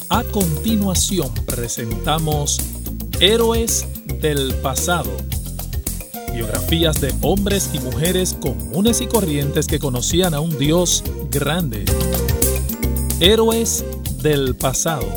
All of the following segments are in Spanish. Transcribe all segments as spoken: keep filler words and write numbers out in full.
A continuación presentamos Héroes del Pasado. Biografías de hombres y mujeres comunes y corrientes que conocían a un Dios grande. Héroes del Pasado.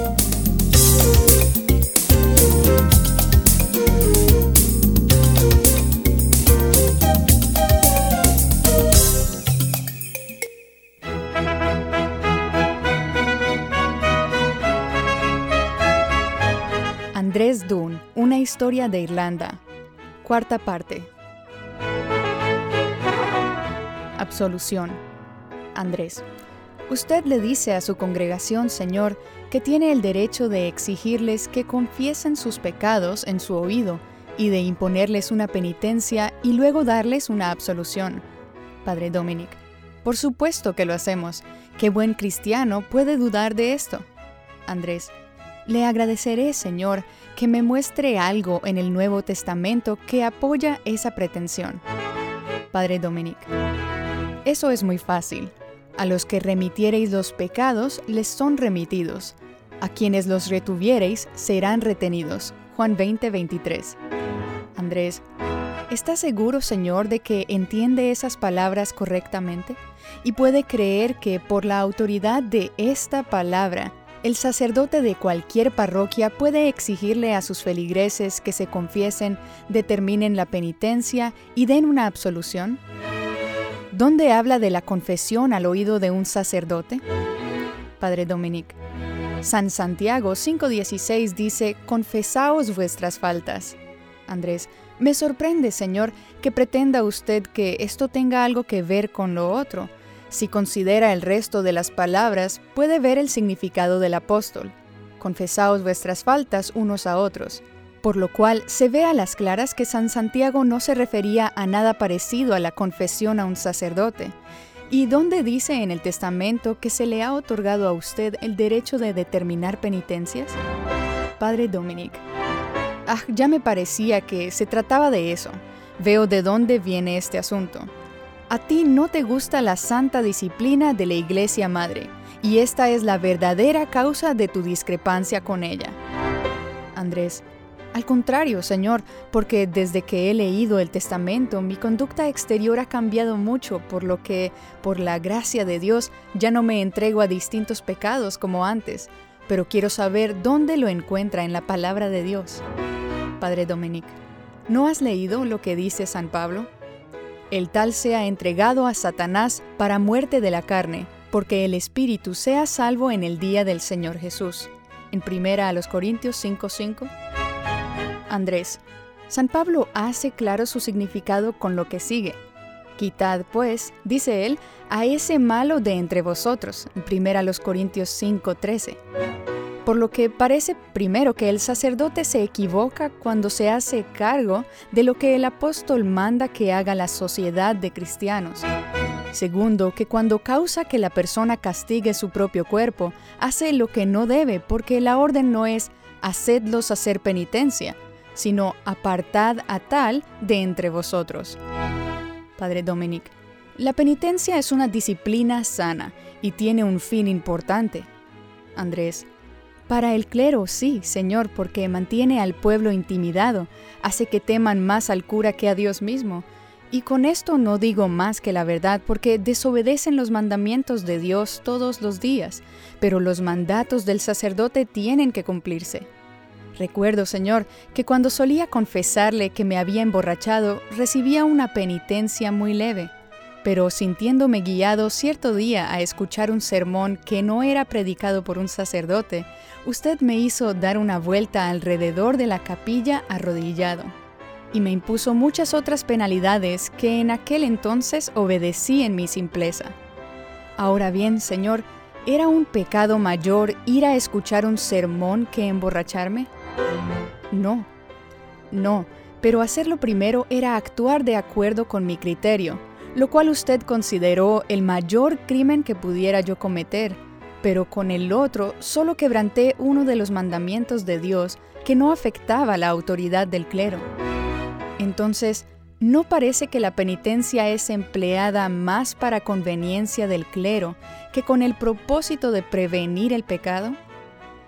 Andrés Dunn, una historia de Irlanda. Cuarta parte. Absolución. Andrés. Usted le dice a su congregación, Señor, que tiene el derecho de exigirles que confiesen sus pecados en su oído y de imponerles una penitencia y luego darles una absolución. Padre Dominic. Por supuesto que lo hacemos. ¿Qué buen cristiano puede dudar de esto? Andrés. Le agradeceré, Señor, que me muestre algo en el Nuevo Testamento que apoya esa pretensión. Padre Dominic. Eso es muy fácil. A los que remitiereis los pecados, les son remitidos. A quienes los retuviereis, serán retenidos. Juan veinte, veintitrés. Andrés. ¿Está seguro, Señor, de que entiende esas palabras correctamente? ¿Y puede creer que por la autoridad de esta palabra, el sacerdote de cualquier parroquia puede exigirle a sus feligreses que se confiesen, determinen la penitencia y den una absolución? ¿Dónde habla de la confesión al oído de un sacerdote? Padre Dominic. San Santiago cinco dieciséis dice, confesaos vuestras faltas. Andrés. Me sorprende, Señor, que pretenda usted que esto tenga algo que ver con lo otro. Si considera el resto de las palabras, puede ver el significado del apóstol. Confesaos vuestras faltas unos a otros. Por lo cual, se ve a las claras que San Santiago no se refería a nada parecido a la confesión a un sacerdote. ¿Y dónde dice en el testamento que se le ha otorgado a usted el derecho de determinar penitencias? Padre Dominic. Ah, ya me parecía que se trataba de eso. Veo de dónde viene este asunto. A ti no te gusta la santa disciplina de la Iglesia Madre, y esta es la verdadera causa de tu discrepancia con ella. Andrés. Al contrario, Señor, porque desde que he leído el testamento, mi conducta exterior ha cambiado mucho, por lo que, por la gracia de Dios, ya no me entrego a distintos pecados como antes, pero quiero saber dónde lo encuentra en la palabra de Dios. Padre Dominic. ¿No has leído lo que dice San Pablo? El tal sea entregado a Satanás para muerte de la carne, porque el espíritu sea salvo en el día del Señor Jesús. En primera a los Corintios cinco cinco. Andrés. San Pablo hace claro su significado con lo que sigue. Quitad, pues, dice él, a ese malo de entre vosotros. En primera a los Corintios cinco trece. Por lo que parece primero que el sacerdote se equivoca cuando se hace cargo de lo que el apóstol manda que haga la sociedad de cristianos. Segundo, que cuando causa que la persona castigue su propio cuerpo, hace lo que no debe, porque la orden no es hacedlos hacer penitencia, sino apartad a tal de entre vosotros. Padre Dominic. La penitencia es una disciplina sana y tiene un fin importante. Andrés. Para el clero, sí, Señor, porque mantiene al pueblo intimidado, hace que teman más al cura que a Dios mismo. Y con esto no digo más que la verdad, porque desobedecen los mandamientos de Dios todos los días, pero los mandatos del sacerdote tienen que cumplirse. Recuerdo, Señor, que cuando solía confesarle que me había emborrachado, recibía una penitencia muy leve. Pero sintiéndome guiado cierto día a escuchar un sermón que no era predicado por un sacerdote, usted me hizo dar una vuelta alrededor de la capilla arrodillado, y me impuso muchas otras penalidades que en aquel entonces obedecí en mi simpleza. Ahora bien, Señor, ¿era un pecado mayor ir a escuchar un sermón que emborracharme? No, no, pero hacerlo primero era actuar de acuerdo con mi criterio, lo cual usted consideró el mayor crimen que pudiera yo cometer, pero con el otro solo quebranté uno de los mandamientos de Dios que no afectaba la autoridad del clero. Entonces, ¿no parece que la penitencia es empleada más para conveniencia del clero que con el propósito de prevenir el pecado?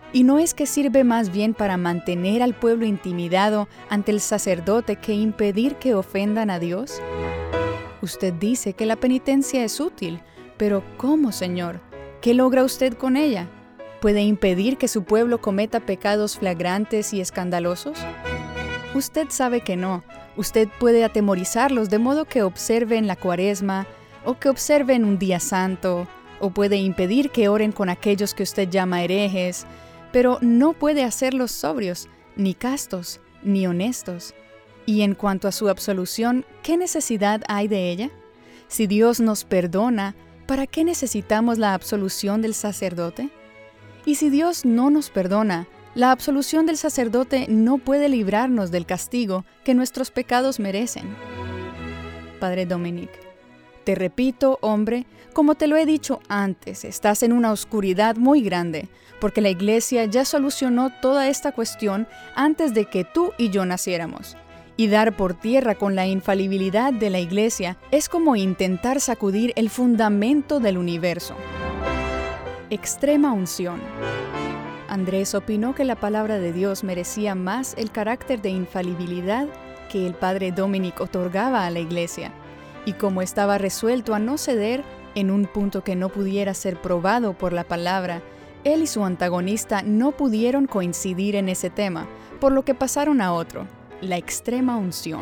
¿Y no es que sirve más bien para mantener al pueblo intimidado ante el sacerdote que impedir que ofendan a Dios? Usted dice que la penitencia es útil, pero ¿cómo, Señor? ¿Qué logra usted con ella? ¿Puede impedir que su pueblo cometa pecados flagrantes y escandalosos? Usted sabe que no. Usted puede atemorizarlos de modo que observen la Cuaresma, o que observen un día santo, o puede impedir que oren con aquellos que usted llama herejes, pero no puede hacerlos sobrios, ni castos, ni honestos. Y en cuanto a su absolución, ¿qué necesidad hay de ella? Si Dios nos perdona, ¿para qué necesitamos la absolución del sacerdote? Y si Dios no nos perdona, la absolución del sacerdote no puede librarnos del castigo que nuestros pecados merecen. Padre Dominic, te repito, hombre, como te lo he dicho antes, estás en una oscuridad muy grande, porque la Iglesia ya solucionó toda esta cuestión antes de que tú y yo naciéramos. Y dar por tierra con la infalibilidad de la Iglesia es como intentar sacudir el fundamento del universo. Extrema unción. Andrés opinó que la palabra de Dios merecía más el carácter de infalibilidad que el padre Dominic otorgaba a la Iglesia, y como estaba resuelto a no ceder en un punto que no pudiera ser probado por la palabra, él y su antagonista no pudieron coincidir en ese tema, por lo que pasaron a otro, la extrema unción.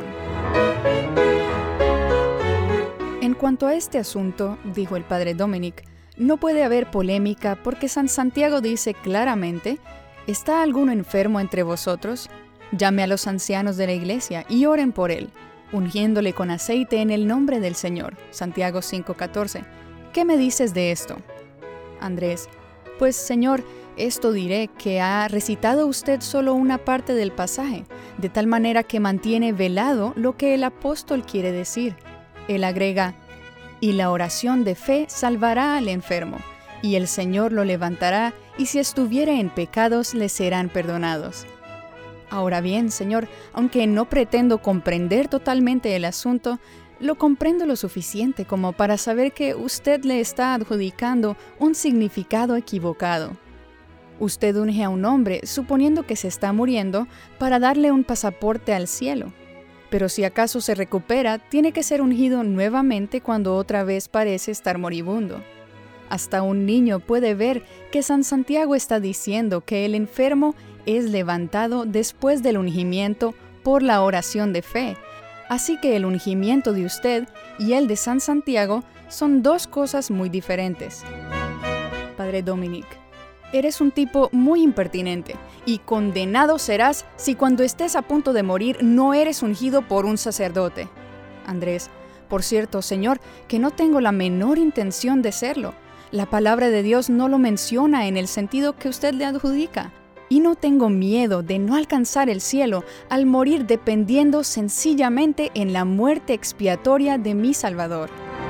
En cuanto a este asunto, dijo el padre Dominic, no puede haber polémica porque San Santiago dice claramente, ¿está alguno enfermo entre vosotros? Llame a los ancianos de la iglesia y oren por él, ungiéndole con aceite en el nombre del Señor. Santiago cinco catorce. ¿Qué me dices de esto? Andrés, pues Señor, esto diré que ha recitado usted solo una parte del pasaje, de tal manera que mantiene velado lo que el apóstol quiere decir. Él agrega, y la oración de fe salvará al enfermo, y el Señor lo levantará, y si estuviere en pecados le serán perdonados. Ahora bien, Señor, aunque no pretendo comprender totalmente el asunto, lo comprendo lo suficiente como para saber que usted le está adjudicando un significado equivocado. Usted unge a un hombre suponiendo que se está muriendo para darle un pasaporte al cielo. Pero si acaso se recupera, tiene que ser ungido nuevamente cuando otra vez parece estar moribundo. Hasta un niño puede ver que San Santiago está diciendo que el enfermo es levantado después del ungimiento por la oración de fe. Así que el ungimiento de usted y el de San Santiago son dos cosas muy diferentes. Padre Dominic, eres un tipo muy impertinente y condenado serás si cuando estés a punto de morir no eres ungido por un sacerdote. Andrés, por cierto, Señor, que no tengo la menor intención de serlo. La palabra de Dios no lo menciona en el sentido que usted le adjudica. Y no tengo miedo de no alcanzar el cielo al morir dependiendo sencillamente en la muerte expiatoria de mi Salvador.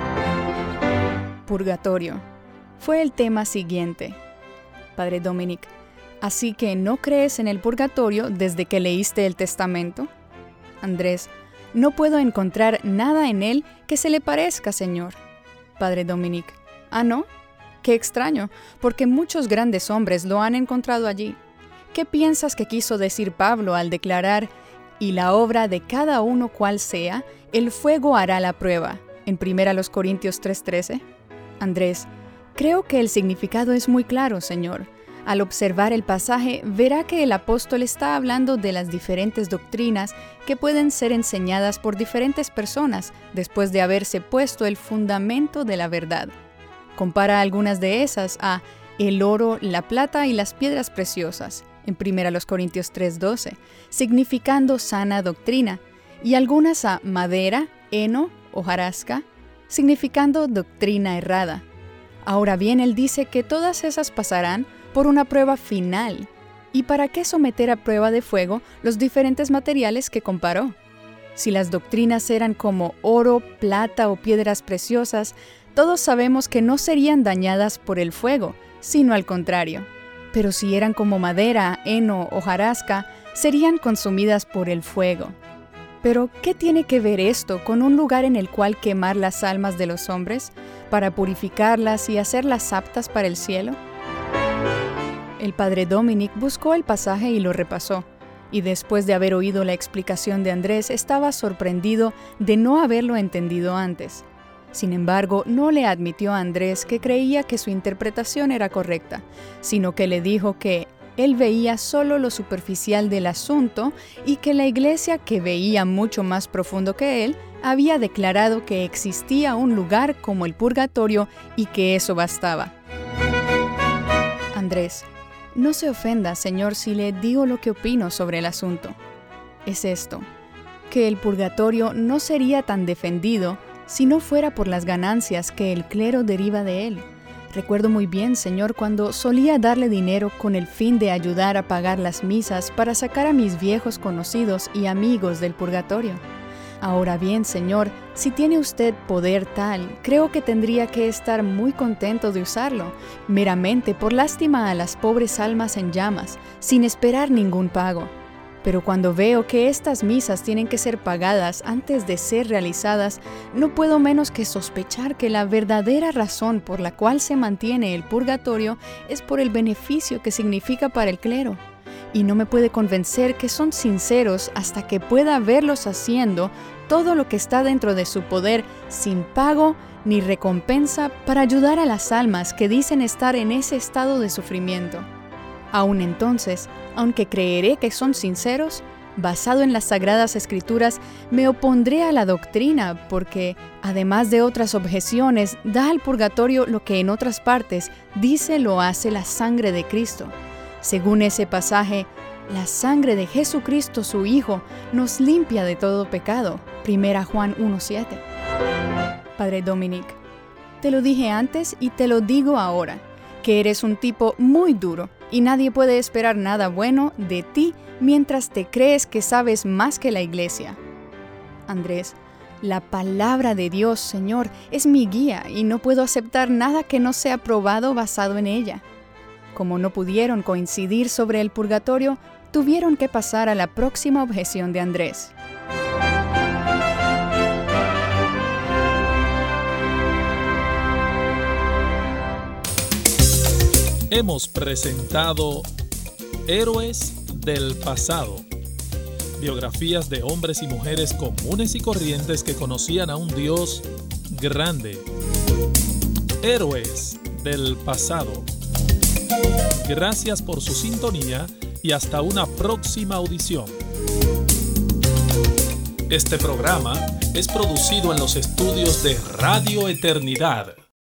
Purgatorio. Fue el tema siguiente. Padre Dominic, ¿así que no crees en el purgatorio desde que leíste el testamento? Andrés, no puedo encontrar nada en él que se le parezca, Señor. Padre Dominic, ¿ah, no? Qué extraño, porque muchos grandes hombres lo han encontrado allí. ¿Qué piensas que quiso decir Pablo al declarar, y la obra de cada uno cual sea, el fuego hará la prueba, en primera Corintios tres trece? Andrés, creo que el significado es muy claro, Señor. Al observar el pasaje, verá que el apóstol está hablando de las diferentes doctrinas que pueden ser enseñadas por diferentes personas después de haberse puesto el fundamento de la verdad. Compara algunas de esas a el oro, la plata y las piedras preciosas, en primera Corintios tres doce, significando sana doctrina, y algunas a madera, heno, hojarasca, significando doctrina errada. Ahora bien, él dice que todas esas pasarán por una prueba final. ¿Y para qué someter a prueba de fuego los diferentes materiales que comparó? Si las doctrinas eran como oro, plata o piedras preciosas, todos sabemos que no serían dañadas por el fuego, sino al contrario. Pero si eran como madera, heno o hojarasca, serían consumidas por el fuego. Pero, ¿qué tiene que ver esto con un lugar en el cual quemar las almas de los hombres, para purificarlas y hacerlas aptas para el cielo? El padre Dominic buscó el pasaje y lo repasó, y después de haber oído la explicación de Andrés, estaba sorprendido de no haberlo entendido antes. Sin embargo, no le admitió a Andrés que creía que su interpretación era correcta, sino que le dijo que él veía solo lo superficial del asunto y que la iglesia, que veía mucho más profundo que él, había declarado que existía un lugar como el purgatorio y que eso bastaba. Andrés, no se ofenda, señor, si le digo lo que opino sobre el asunto. Es esto, que el purgatorio no sería tan defendido si no fuera por las ganancias que el clero deriva de él. Recuerdo muy bien, señor, cuando solía darle dinero con el fin de ayudar a pagar las misas para sacar a mis viejos conocidos y amigos del purgatorio. Ahora bien, señor, si tiene usted poder tal, creo que tendría que estar muy contento de usarlo, meramente por lástima a las pobres almas en llamas, sin esperar ningún pago. Pero cuando veo que estas misas tienen que ser pagadas antes de ser realizadas, no puedo menos que sospechar que la verdadera razón por la cual se mantiene el purgatorio es por el beneficio que significa para el clero. Y no me puede convencer que son sinceros hasta que pueda verlos haciendo todo lo que está dentro de su poder sin pago ni recompensa para ayudar a las almas que dicen estar en ese estado de sufrimiento. Aún entonces, aunque creeré que son sinceros, basado en las Sagradas Escrituras, me opondré a la doctrina porque, además de otras objeciones, da al purgatorio lo que en otras partes dice lo hace la sangre de Cristo. Según ese pasaje, la sangre de Jesucristo, su Hijo, nos limpia de todo pecado. Primera Juan uno siete. Padre Dominic, te lo dije antes y te lo digo ahora, que eres un tipo muy duro y nadie puede esperar nada bueno de ti mientras te crees que sabes más que la iglesia. Andrés, la palabra de Dios, Señor, es mi guía y no puedo aceptar nada que no sea probado basado en ella. Como no pudieron coincidir sobre el purgatorio, tuvieron que pasar a la próxima objeción de Andrés. Hemos presentado Héroes del Pasado, biografías de hombres y mujeres comunes y corrientes que conocían a un Dios grande. Héroes del Pasado. Gracias por su sintonía y hasta una próxima audición. Este programa es producido en los estudios de Radio Eternidad.